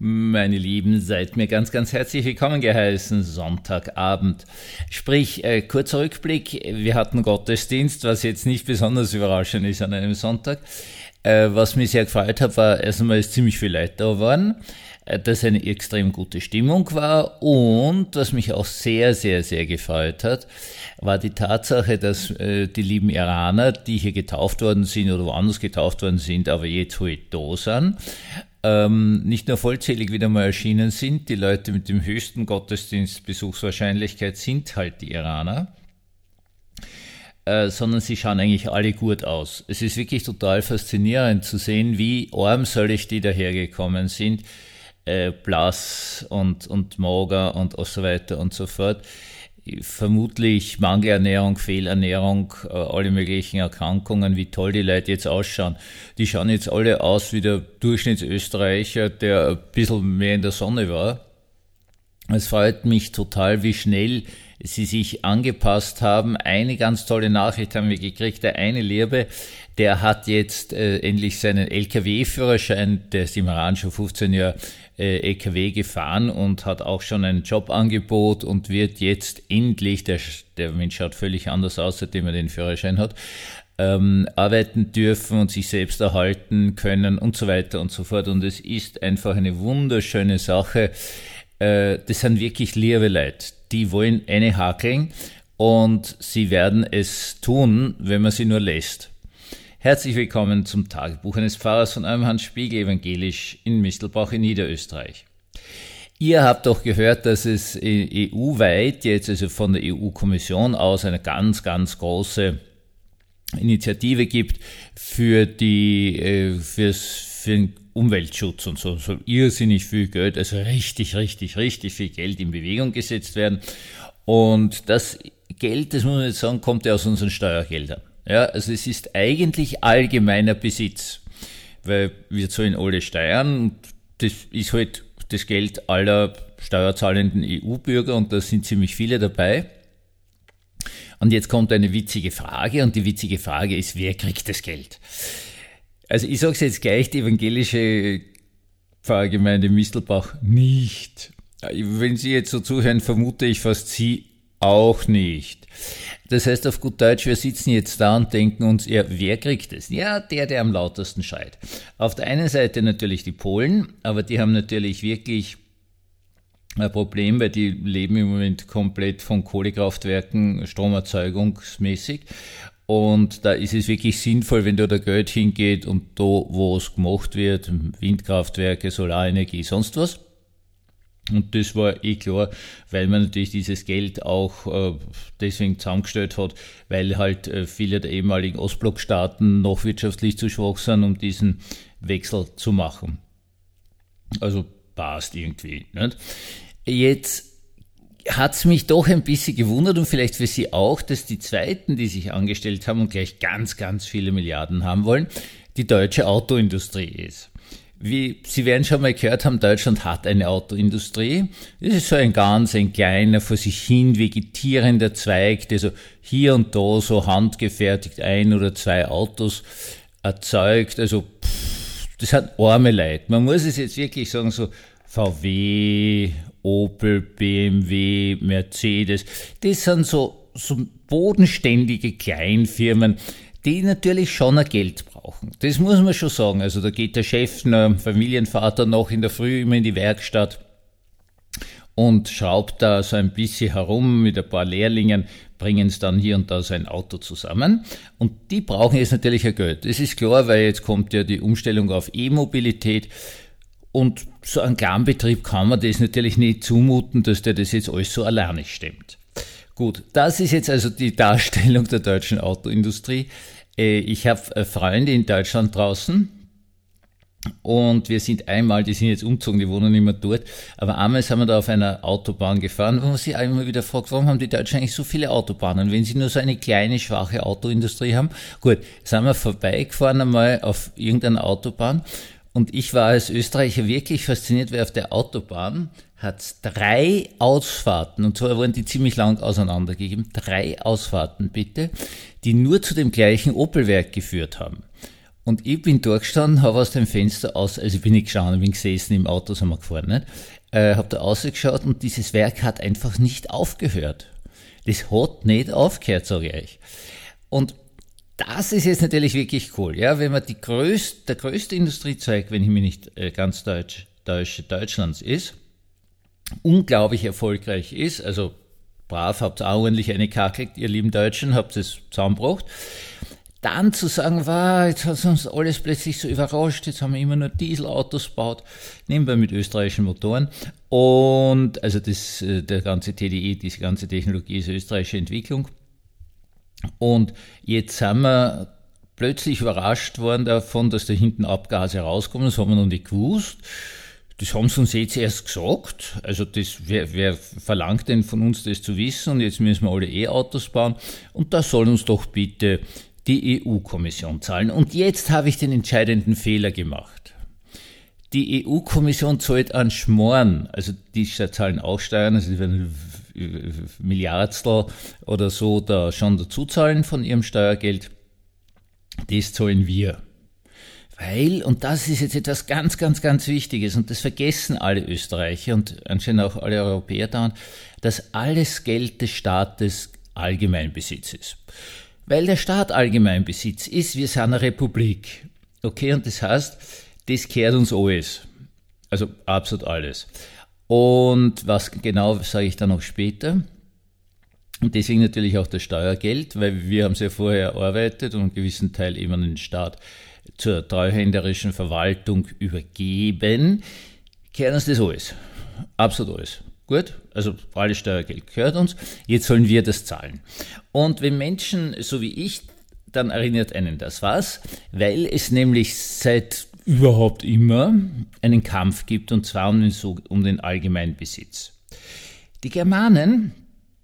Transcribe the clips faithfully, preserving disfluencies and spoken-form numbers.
Meine Lieben, seid mir ganz, ganz herzlich willkommen geheißen, Sonntagabend. Sprich, äh, kurzer Rückblick, wir hatten Gottesdienst, was jetzt nicht besonders überraschend ist an einem Sonntag. Äh, was mich sehr gefreut hat, war erst einmal, ist ziemlich viel Leute da waren, äh, dass eine extrem gute Stimmung war, und was mich auch sehr, sehr, sehr gefreut hat, war die Tatsache, dass äh, die lieben Iraner, die hier getauft worden sind oder woanders getauft worden sind, aber jetzt halt da sind, ähm, nicht nur vollzählig wieder mal erschienen sind. Die Leute mit dem höchsten Gottesdienstbesuchswahrscheinlichkeit sind halt die Iraner, äh, sondern sie schauen eigentlich alle gut aus. Es ist wirklich total faszinierend zu sehen, wie armselig die dahergekommen sind, äh, blass und, und mager und so weiter und so fort. Vermutlich Mangelernährung, Fehlernährung, äh, alle möglichen Erkrankungen, wie toll die Leute jetzt ausschauen. Die schauen jetzt alle aus wie der Durchschnittsösterreicher, der ein bisschen mehr in der Sonne war. Es freut mich total, wie schnell sie sich angepasst haben. Eine ganz tolle Nachricht haben wir gekriegt. Der eine Liebe, der hat jetzt äh, endlich seinen L K W-Führerschein, der ist im Iran schon fünfzehn Jahre äh, L K W gefahren und hat auch schon ein Jobangebot und wird jetzt endlich, der, der Mensch schaut völlig anders aus, seitdem er den Führerschein hat, ähm, arbeiten dürfen und sich selbst erhalten können und so weiter und so fort. Und es ist einfach eine wunderschöne Sache. Äh, das sind wirklich liebe Leute. Die wollen eine hakeln und sie werden es tun, wenn man sie nur lässt. Herzlich willkommen zum Tagebuch eines Pfarrers von eurem Hans Spiegel, evangelisch in Mistelbach in Niederösterreich. Ihr habt doch gehört, dass es E U-weit, jetzt also von der E U-Kommission aus, eine ganz, ganz große Initiative gibt für die, fürs, für den Umweltschutz und so, so irrsinnig viel Geld, also richtig, richtig, richtig viel Geld in Bewegung gesetzt werden. Und das Geld, das muss man jetzt sagen, kommt ja aus unseren Steuergeldern. Ja, also es ist eigentlich allgemeiner Besitz, weil wir zahlen alle Steuern und das ist halt das Geld aller steuerzahlenden E U-Bürger und da sind ziemlich viele dabei. Und jetzt kommt eine witzige Frage und die witzige Frage ist, wer kriegt das Geld? Also ich sage es jetzt gleich, die evangelische Pfarrgemeinde Mistelbach nicht. Wenn Sie jetzt so zuhören, vermute ich fast Sie auch nicht. Das heißt auf gut Deutsch, wir sitzen jetzt da und denken uns, ja, wer kriegt es? Ja, der, der am lautesten schreit. Auf der einen Seite natürlich die Polen, aber die haben natürlich wirklich ein Problem, weil die leben im Moment komplett von Kohlekraftwerken, stromerzeugungsmäßig. Und da ist es wirklich sinnvoll, wenn da der Geld hingeht und da, wo es gemacht wird, Windkraftwerke, Solarenergie, sonst was. Und das war eh klar, weil man natürlich dieses Geld auch äh, deswegen zusammengestellt hat, weil halt äh, viele der ehemaligen Ostblockstaaten noch wirtschaftlich zu schwach sind, um diesen Wechsel zu machen. Also passt irgendwie, nicht? Jetzt hat's mich doch ein bisschen gewundert und vielleicht für Sie auch, dass die Zweiten, die sich angestellt haben und gleich ganz, ganz viele Milliarden haben wollen, die deutsche Autoindustrie ist. Wie Sie werden schon mal gehört haben, Deutschland hat eine Autoindustrie. Das ist so ein ganz, ein kleiner, vor sich hin vegetierender Zweig, der so hier und da so handgefertigt ein oder zwei Autos erzeugt. Also pff, das hat arme Leute. Man muss es jetzt wirklich sagen, so V W, Opel, B M W, Mercedes, das sind so, so bodenständige Kleinfirmen, die natürlich schon ein Geld brauchen. Das muss man schon sagen. Also da geht der Chef, der Familienvater, noch in der Früh immer in die Werkstatt und schraubt da so ein bisschen herum mit ein paar Lehrlingen, bringen es dann hier und da sein Auto zusammen. Und die brauchen jetzt natürlich ein Geld. Das ist klar, weil jetzt kommt ja die Umstellung auf E-Mobilität. Und so ein Kleinbetrieb kann man das natürlich nicht zumuten, dass der das jetzt alles so alleine stemmt. Gut, das ist jetzt also die Darstellung der deutschen Autoindustrie. Ich habe Freunde in Deutschland draußen und wir sind einmal, die sind jetzt umgezogen, die wohnen nicht mehr dort, aber einmal sind wir da auf einer Autobahn gefahren, wo man sich einmal wieder fragt, warum haben die Deutschen eigentlich so viele Autobahnen, wenn sie nur so eine kleine, schwache Autoindustrie haben? Gut, sind wir vorbeigefahren einmal auf irgendeiner Autobahn. Und ich war als Österreicher wirklich fasziniert, weil auf der Autobahn hat es drei Ausfahrten, und zwar wurden die ziemlich lang auseinandergegeben, drei Ausfahrten bitte, die nur zu dem gleichen Opelwerk geführt haben. Und ich bin durchgestanden, habe aus dem Fenster aus, also ich bin nicht geschaut, ich bin gesessen, im Auto sind wir gefahren, nicht? Äh, habe da rausgeschaut und dieses Werk hat einfach nicht aufgehört. Das hat nicht aufgehört, sage ich euch. Und das ist jetzt natürlich wirklich cool, ja, wenn man die größte, der größte Industriezweig, wenn ich mich nicht äh, ganz deutsch, deutsch, Deutschlands ist, unglaublich erfolgreich ist, also brav, habt ihr auch ordentlich eine kakelt, ihr lieben Deutschen, habt es zusammengebracht. Dann zu sagen, wow, jetzt hat uns alles plötzlich so überrascht, jetzt haben wir immer nur Dieselautos gebaut, nebenbei mit österreichischen Motoren. Und also das, der ganze T D I, diese ganze Technologie ist österreichische Entwicklung. Und jetzt sind wir plötzlich überrascht worden davon, dass da hinten Abgase rauskommen, das haben wir noch nicht gewusst. Das haben sie uns jetzt erst gesagt, also das, wer, wer verlangt denn von uns das zu wissen, und jetzt müssen wir alle E-Autos bauen und das soll uns doch bitte die E U-Kommission zahlen. Und jetzt habe ich den entscheidenden Fehler gemacht. Die E U-Kommission zahlt an Schmoren, also die zahlen auch Steuern, also die werden Milliardstel oder so da schon dazu zahlen von ihrem Steuergeld. Das zahlen wir. Weil, und das ist jetzt etwas ganz, ganz, ganz Wichtiges, und das vergessen alle Österreicher und anscheinend auch alle Europäer dauernd, dass alles Geld des Staates Allgemeinbesitz ist. Weil der Staat Allgemeinbesitz ist, wir sind eine Republik. Okay, und das heißt, das gehört uns alles. Also absolut alles. Und was genau, sage ich dann noch später. Und deswegen natürlich auch das Steuergeld, weil wir haben es ja vorher erarbeitet und einen gewissen Teil eben an den Staat zur treuhänderischen Verwaltung übergeben. Gehört uns das alles. Absolut alles. Gut, also alles Steuergeld gehört uns, jetzt sollen wir das zahlen. Und wenn Menschen, so wie ich, dann erinnert einen das was, weil es nämlich seit überhaupt immer einen Kampf gibt, und zwar um den, um den Allgemeinbesitz. Die Germanen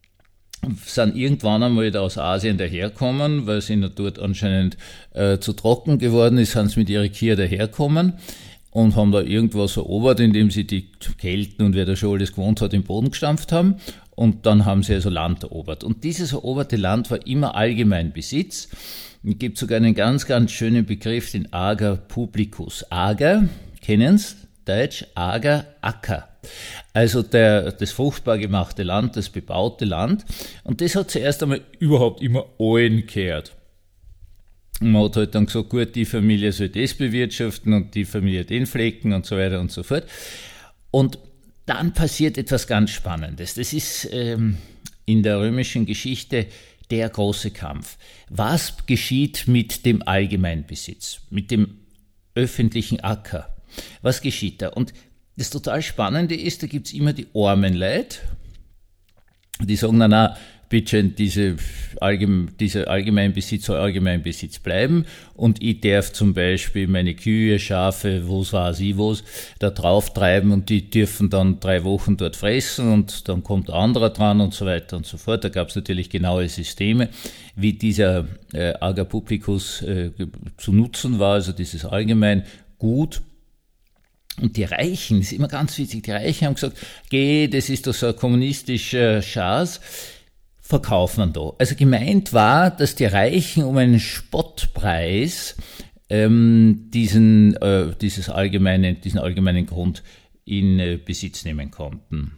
sind irgendwann einmal aus Asien daherkommen, weil es ihnen dort anscheinend äh, zu trocken geworden ist, sind sie mit ihrer Kier daherkommen und haben da irgendwas erobert, indem sie die Kelten und wer da schon alles gewohnt hat, im Boden gestampft haben. Und dann haben sie also Land erobert. Und dieses eroberte Land war immer Allgemeinbesitz. Es gibt sogar einen ganz, ganz schönen Begriff, den Ager Publicus. Ager, kennen's? Deutsch, Ager, Acker. Also der, das fruchtbar gemachte Land, das bebaute Land. Und das hat zuerst einmal überhaupt immer allen gehört. Und man hat halt dann gesagt, gut, die Familie soll das bewirtschaften und die Familie den Flecken und so weiter und so fort. Und dann passiert etwas ganz Spannendes. Das ist ähm, in der römischen Geschichte der große Kampf. Was geschieht mit dem Allgemeinbesitz, mit dem öffentlichen Acker? Was geschieht da? Und das total Spannende ist, da gibt's immer die armen Leute, die sagen, na, na, bitte, diese allgemein, dieser Allgemeinbesitz soll Allgemeinbesitz bleiben und ich darf zum Beispiel meine Kühe, Schafe, was weiß ich was, da drauf treiben und die dürfen dann drei Wochen dort fressen und dann kommt ein anderer dran und so weiter und so fort. Da gab es natürlich genaue Systeme, wie dieser äh, Ager Publicus äh, zu nutzen war, also dieses allgemein Gut. Und die Reichen, das ist immer ganz witzig, die Reichen haben gesagt, geh, das ist doch so ein kommunistischer Schaß, verkaufen wir da. Also gemeint war, dass die Reichen um einen Spottpreis ähm, diesen, äh, dieses allgemeine, diesen allgemeinen Grund in äh, Besitz nehmen konnten.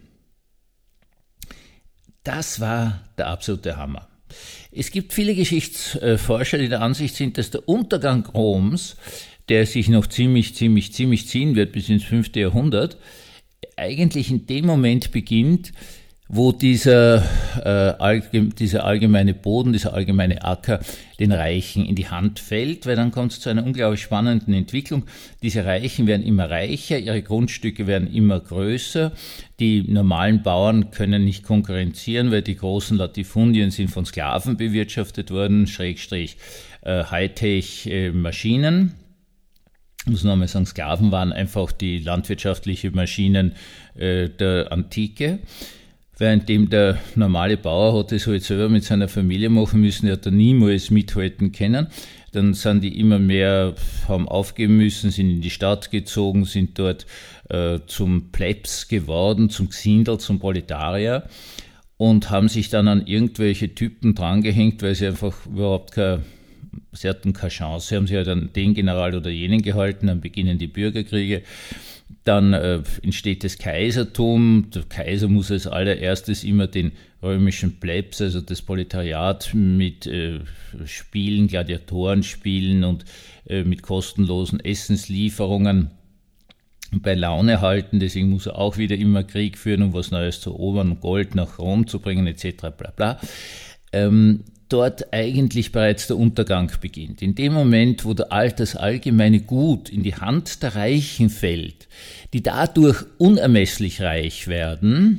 Das war der absolute Hammer. Es gibt viele Geschichtsforscher, die der Ansicht sind, dass der Untergang Roms, der sich noch ziemlich, ziemlich, ziemlich ziehen wird bis ins fünfte Jahrhundert, eigentlich in dem Moment beginnt, wo dieser, äh, allge- dieser allgemeine Boden, dieser allgemeine Acker den Reichen in die Hand fällt, weil dann kommt es zu einer unglaublich spannenden Entwicklung. Diese Reichen werden immer reicher, ihre Grundstücke werden immer größer, die normalen Bauern können nicht konkurrenzieren, weil die großen Latifundien sind von Sklaven bewirtschaftet worden, Schrägstrich äh, Hightech-Maschinen. Ich muss noch einmal sagen, Sklaven waren einfach die landwirtschaftlichen Maschinen äh, der Antike. Währenddem der normale Bauer hat das halt selber mit seiner Familie machen müssen, er hat da niemals mithalten können. Dann sind die immer mehr, haben aufgeben müssen, sind in die Stadt gezogen, sind dort äh, zum Plebs geworden, zum Gsindel, zum Proletarier und haben sich dann an irgendwelche Typen drangehängt, weil sie einfach überhaupt keine sie hatten keine Chance, haben sie ja dann den General oder jenen gehalten, dann beginnen die Bürgerkriege, dann äh, entsteht das Kaisertum, der Kaiser muss als allererstes immer den römischen Plebs, also das Proletariat mit äh, Spielen, Gladiatorenspielen und äh, mit kostenlosen Essenslieferungen bei Laune halten, deswegen muss er auch wieder immer Krieg führen, um was Neues zu erobern, um Gold nach Rom zu bringen, et cetera bla bla. Ähm, dort eigentlich bereits der Untergang beginnt. In dem Moment, wo der All, das allgemeine Gut in die Hand der Reichen fällt, die dadurch unermesslich reich werden,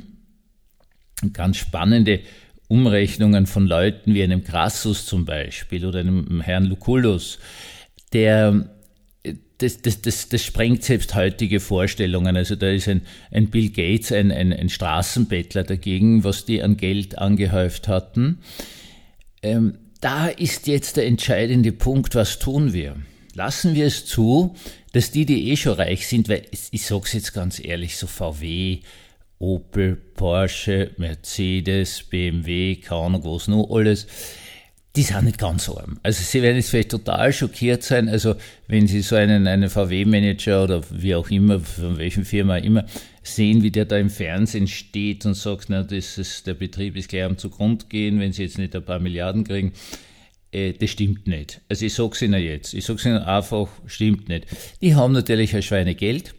ganz spannende Umrechnungen von Leuten wie einem Crassus zum Beispiel oder einem Herrn Lucullus, der Das, das, das, das sprengt selbst heutige Vorstellungen. Also da ist ein, ein Bill Gates, ein, ein, ein Straßenbettler dagegen, was die an Geld angehäuft hatten. Ähm, da ist jetzt der entscheidende Punkt, was tun wir? Lassen wir es zu, dass die, die eh schon reich sind, weil ich sage es jetzt ganz ehrlich, so V W, Opel, Porsche, Mercedes, B M W, keine Ahnung was noch alles, die sind nicht ganz arm. Also sie werden jetzt vielleicht total schockiert sein, also wenn sie so einen, einen V W-Manager oder wie auch immer, von welchen Firma immer, sehen, wie der da im Fernsehen steht und sagt, na, das ist, der Betrieb ist gleich am Zugrund gehen, wenn sie jetzt nicht ein paar Milliarden kriegen. Äh, das stimmt nicht. Also ich sag's Ihnen jetzt, ich sag's Ihnen einfach, stimmt nicht. Die haben natürlich ein Schweinegeld.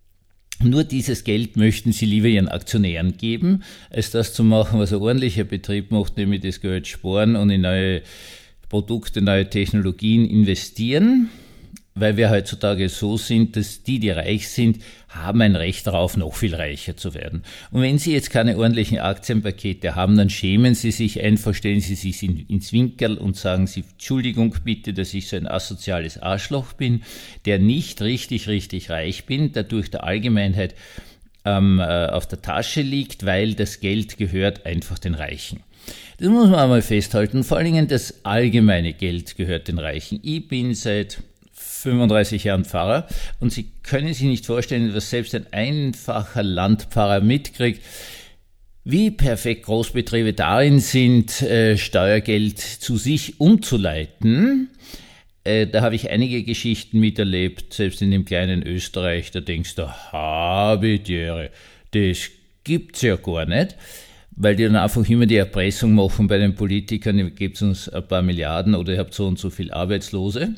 Nur dieses Geld möchten sie lieber ihren Aktionären geben, als das zu machen, was ein ordentlicher Betrieb macht, nämlich das Geld sparen und in neue Produkte, neue Technologien investieren, weil wir heutzutage so sind, dass die, die reich sind, haben ein Recht darauf, noch viel reicher zu werden. Und wenn Sie jetzt keine ordentlichen Aktienpakete haben, dann schämen Sie sich einfach, stellen Sie sich in, ins Winkel und sagen Sie, Entschuldigung bitte, dass ich so ein asoziales Arschloch bin, der nicht richtig, richtig reich bin, dadurch der Allgemeinheit ähm, äh, auf der Tasche liegt, weil das Geld gehört einfach den Reichen. Das muss man einmal festhalten. Vor allen Dingen das allgemeine Geld gehört den Reichen. Ich bin seit fünfunddreißig Jahren Pfarrer und Sie können sich nicht vorstellen, dass selbst ein einfacher Landpfarrer mitkriegt, wie perfekt Großbetriebe darin sind, äh, Steuergeld zu sich umzuleiten. Äh, da habe ich einige Geschichten miterlebt, selbst in dem kleinen Österreich, da denkst du, Habitiere, das gibt's ja gar nicht, weil die dann einfach immer die Erpressung machen bei den Politikern, ihr gebt uns ein paar Milliarden oder ihr habt so und so viel Arbeitslose.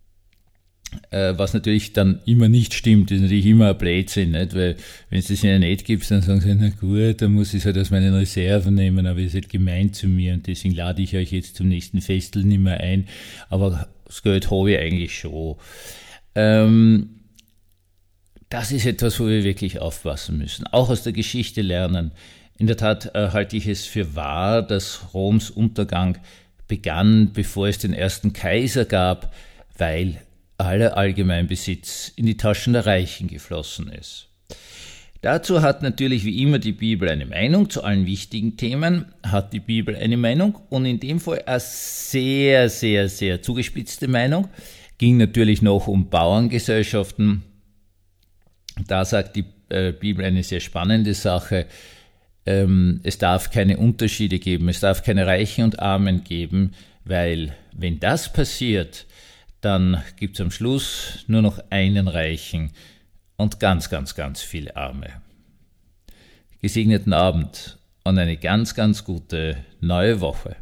Was natürlich dann immer nicht stimmt, ist natürlich immer ein Blödsinn, nicht? Weil wenn es das ihnen nicht gibt, dann sagen sie, na gut, dann muss ich es halt aus meinen Reserven nehmen, aber ihr seid gemein zu mir und deswegen lade ich euch jetzt zum nächsten Festel nicht mehr ein, aber das Geld habe ich eigentlich schon. Ähm, das ist etwas, wo wir wirklich aufpassen müssen, auch aus der Geschichte lernen. In der Tat äh, halte ich es für wahr, dass Roms Untergang begann, bevor es den ersten Kaiser gab, weil aller Allgemeinbesitz in die Taschen der Reichen geflossen ist. Dazu hat natürlich wie immer die Bibel eine Meinung, zu allen wichtigen Themen hat die Bibel eine Meinung und in dem Fall eine sehr, sehr, sehr zugespitzte Meinung, ging natürlich noch um Bauerngesellschaften. Da sagt die äh, Bibel eine sehr spannende Sache, ähm, es darf keine Unterschiede geben, es darf keine Reichen und Armen geben, weil wenn das passiert, dann gibt es am Schluss nur noch einen Reichen und ganz, ganz, ganz viele Arme. Gesegneten Abend und eine ganz, ganz gute neue Woche.